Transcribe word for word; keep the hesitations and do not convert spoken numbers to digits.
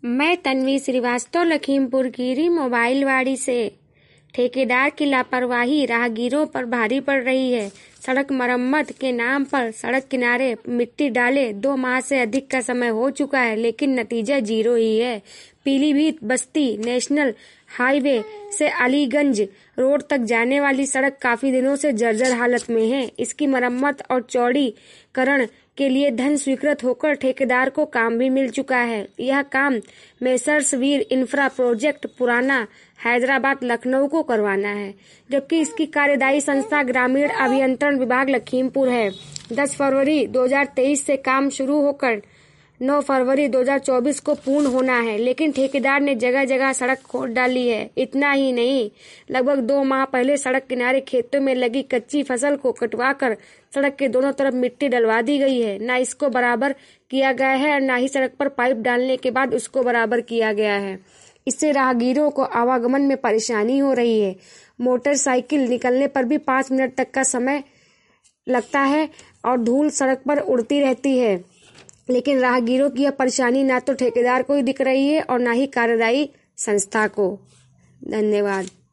मैं तन्वी श्रीवास्तव लखीमपुर खीरी मोबाइलवाड़ी से। ठेकेदार की लापरवाही राहगीरों पर भारी पड़ रही है। सड़क मरम्मत के नाम पर सड़क किनारे मिट्टी डाले दो माह से अधिक का समय हो चुका है, लेकिन नतीजा जीरो ही है। पीलीभीत बस्ती नेशनल हाईवे से अलीगंज रोड तक जाने वाली सड़क काफी दिनों से जर्जर हालत में है। इसकी मरम्मत और चौड़ीकरण के लिए धन स्वीकृत होकर ठेकेदार को काम भी मिल चुका है। यह काम मेसर्स वीर इंफ्रा प्रोजेक्ट पुराना हैदराबाद लखनऊ को करवाना है, जबकि इसकी कार्यदायी संस्था ग्रामीण अभियंत्रण विभाग लखीमपुर है। दस फरवरी दो हज़ार तेईस से काम शुरू होकर नौ फरवरी दो हज़ार चौबीस को पूर्ण होना है, लेकिन ठेकेदार ने जगह जगह सड़क खोद डाली है। इतना ही नहीं, लगभग दो माह पहले सड़क किनारे खेतों में लगी कच्ची फसल को कटवाकर सड़क के दोनों तरफ मिट्टी डलवा दी गई है। न इसको बराबर किया गया है और न ही सड़क पर पाइप डालने के बाद उसको बराबर किया गया है। इससे राहगीरों को आवागमन में परेशानी हो रही है। मोटरसाइकिल निकलने पर भी पाँच मिनट तक का समय लगता है और धूल सड़क पर उड़ती रहती है। लेकिन राहगीरों की यह परेशानी ना तो ठेकेदार को ही दिख रही है और ना ही कार्यदायी संस्था को। धन्यवाद।